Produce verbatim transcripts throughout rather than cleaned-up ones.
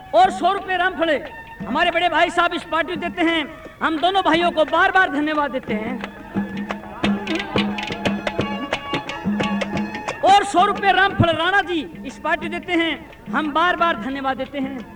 और सौ रुपये रामफल हमारे बड़े भाई साहब इस पार्टी देते हैं। हम दोनों भाइयों को बार बार धन्यवाद देते हैं। और सौ रुपये रामफल राणा जी इस पार्टी देते हैं। हम बार बार धन्यवाद देते हैं।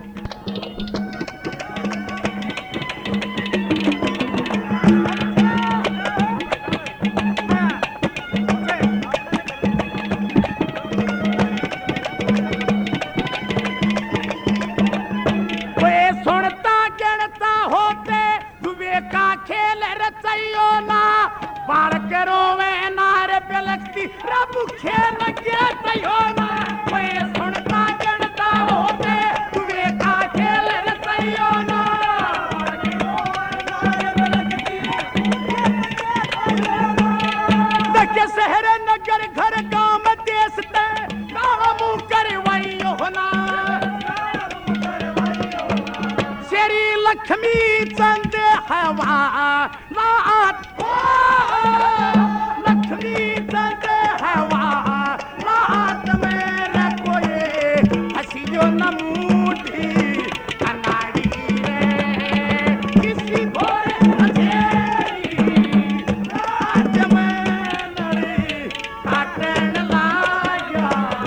लक्ष्मी चंद हवा लात लक्ष्मी चंद हवा लात मेरे कोई हसी जो नमूठी अनाड़ी रे किसी भोरे अजेरी राज में लड़ी काटन लाया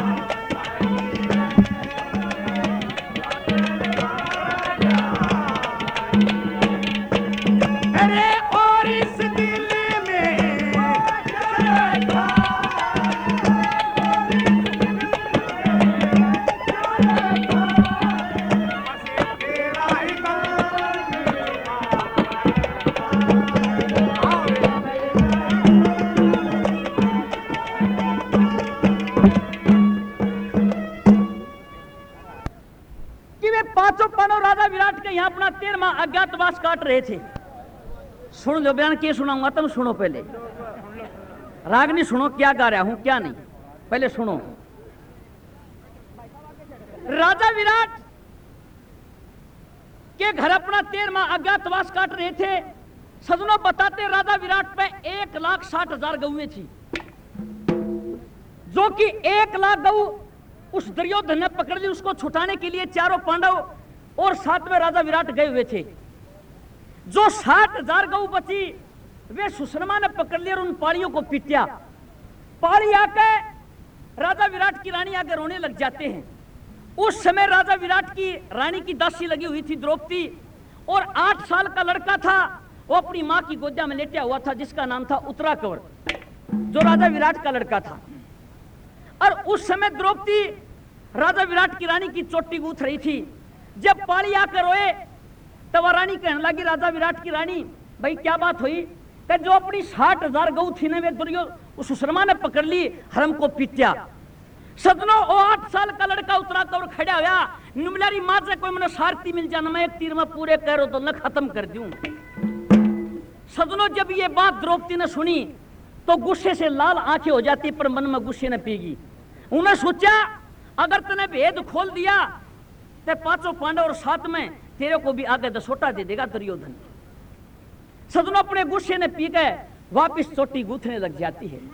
अरे और इस दिल में कि वे पांचों पांडव राजा विराट के यहाँ अपना तेरहवां अज्ञातवास काट रहे थे। सुन लो बयान के सुनाऊंगा, तुम सुनो पहले। रागनी सुनो क्या गा रहा हूं क्या नहीं, पहले सुनो। राजा विराट के घर अपना तेरहवां अज्ञातवास काट रहे थे। सजनों बताते राजा विराट पे एक लाख साठ हजार गऊएं थी, जो कि एक लाख गऊ उस दुर्योधन ने पकड़ ली। उसको छुटाने के लिए चारों पांडव और साथ में राजा विराट गए हुए थे। जो साठ हजार गऊ बची वे सुशर्मा ने पकड़ लिया और उन पाड़ियों को पीटिया। पाड़ी आके राजा विराट की रानी आगे रोने लग जाते हैं। उस समय राजा विराट की रानी की दासी लगी हुई थी द्रौपदी, और आठ साल का लड़का था वो अपनी मां की गोदिया में लेटा हुआ था, जिसका नाम था उत्तराकवर, जो राजा विराट का लड़का था। और उस समय द्रौपदी राजा विराट की रानी की चोटी गूंथ रही थी। जब पाड़ी आकर रोए तब रानी कहने लगी, राजा विराट की रानी, भाई क्या बात हुई? कि जो अपनी साठ हजार गऊ थी ने वे दुर्योधन सुशर्मा ने पकड़ ली, हरम को पीटिया। सदनों ओ आठ साल का लड़का उत्तराकवर खड़ा होया, निमलारी मां से कोई मैंने सारथी मिल जाना, मैं एक तीर में पूरे करो तो न खत्म कर दूं। सदनों जब ये बात द्रौपदी ने सुनी तो गुस्से से लाल आंखें हो जाती, पर मन में गुस्से न पीगी। उन्हें सोचा अगर तूने भेद खोल दिया तो पांचों पांडव और साथ में तेरे को भी आगे दसोटा दे देगा दुर्योधन। सदनों अपने गुस्से ने पी के वापिस चोटी गूंथने लग जाती है।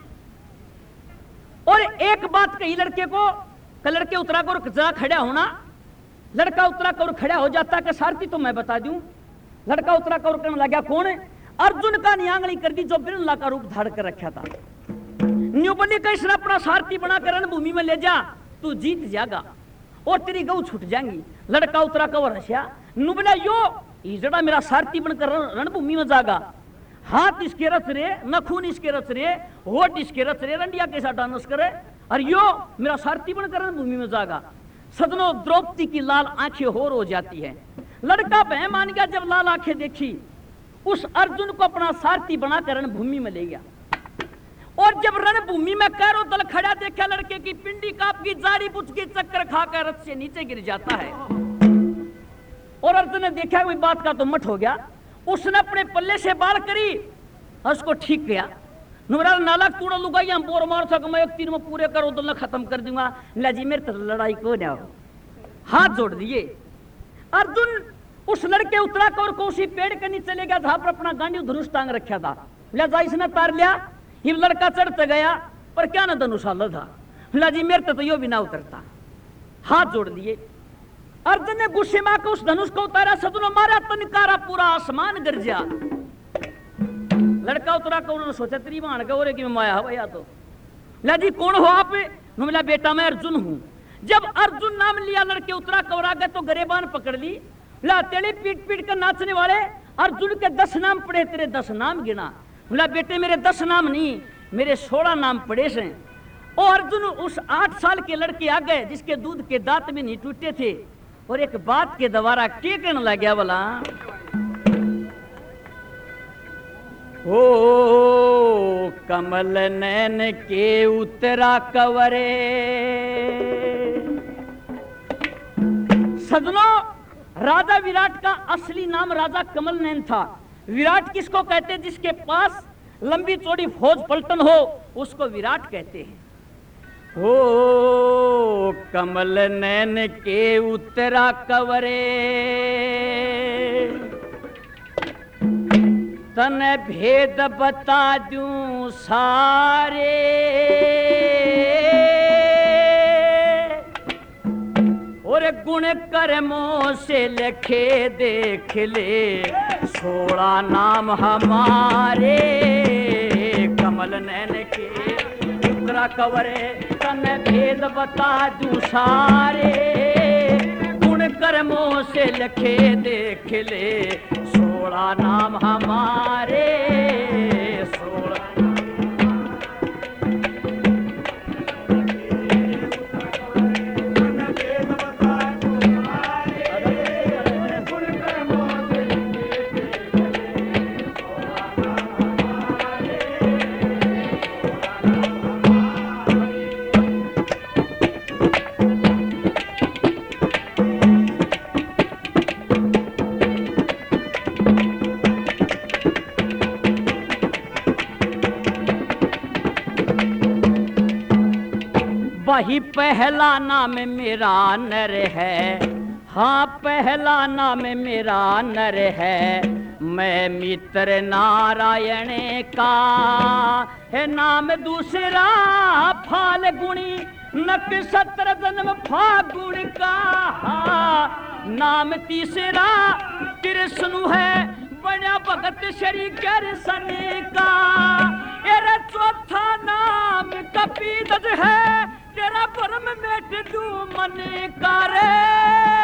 और एक बात कही लड़के को, लड़के उत्तराकवर जरा खड़ा होना। लड़का उत्तराकवर खड़ा हो जाता कि सारथी तो मैं बता दूं। लड़का उत्तराकवर करने लगा, कौन है? अर्जुन का नियांगली कर दी, जो बिरला का रूप धारण कर रखा था। न्यूबली का इसने अपना सारथी बनाकर रणभूमि में ले जा, तू जीत जाएगा और तेरी गऊ छूट जाएंगी। लड़का उत्तराकवर हंसा, नुबला यो इजड़ा मेरा सारथी बनकर रणभूमि में जागा, हाथ इसके रच रे, नखून इसके रच रे, होठ इसके रच रे, रंडिया के साथ डांस करे, और यो मेरा सारथी बनकर रणभूमि में जागा। सदनों द्रौपदी की लाल आंखें होर हो जाती है। लड़का भय मान गया जब लाल आंखें देखी। उस अर्जुन को अपना सारथी बनाकर रणभूमि में ले गया। और जब रणभूमि में कैरो दल खड़ा देखा, लड़के की पिंडी काप की, जाड़ी बुझ की, चक्कर खाकर रथ से नीचे गिर जाता है। और अर्जुन ने देखा कोई बात का तो मठ हो गया। उसने अपने पल्ले से बाल करी और उसको ठीक किया। नुमरा नाला कूड़ा लुगाई बोर मार सक, मैं एक तीर में पूरे करो तो न खत्म कर दूंगा। लाजी मेरे तो लड़ाई को ना हो, हाथ जोड़ दिए। अर्जुन उस लड़के उत्तराकवर को उसी पेड़ के नीचे ले गया जहां पर अपना गांडी धनुष टांग रखा था। लिहाजा इसने तार लिया। ये लड़का चढ़ते गया पर क्या ना धनुष था। लाजी मेरे तो यो भी ना उतरता। हाथ जोड़ दिए। अर्जुन ने गुस्से में आकर उस धनुष को उतारा, सदनो मारा, तनकारा पूरा आसमान गरजा। लड़का उतरा को उन्होंने सोचा तेरी मान का और कि मैं माया भैया तो ला जी कौन हो आप? मिला बेटा मैं अर्जुन हूं। जब अर्जुन नाम लिया लड़के उतरा कवरा गए तो गरेबान पकड़ ली। ला तेरे पीट पीट कर नाचने वाले अर्जुन के दस नाम पड़े, तेरे दस नाम गिना। बोला बेटे मेरे दस नाम नहीं, मेरे सोलह नाम पड़े से। और अर्जुन उस आठ साल के लड़के आ गए जिसके दूध के दांत में नहीं टूटे थे, और एक बात के दोबारा के कहने लग गया बोला ओ कमल नैन के उतरा कवरे। सजनों, राजा विराट का असली नाम राजा कमल नैन था। विराट किसको कहते हैं? जिसके पास लंबी चौड़ी फौज पलटन हो उसको विराट कहते हैं। ओ कमल नैन के उतरा कवरे, तने भेद बता दूं सारे। और गुण कर्मों से लिखे देख ले, सोलह नाम हमारे। कमल नैन के उतरा कवरे, तने भेद बता दूं सारे। गुण कर्मों से लिखे देख ले, सोलह नाम हमारे। सोलह वही पहला नाम मेरा नर है, हाँ पहला नाम मेरा नर है। मैं मित्र नारायण का है नाम दूसरा, फाल्गुनी नक्षत्र जन्म फागुन का। नाम तीसरा कृष्ण है, बड़ा भगत श्री कृष्ण का। तेरा चौथा नाम कपिध्वज है, तेरा परम मेट तू मन करे।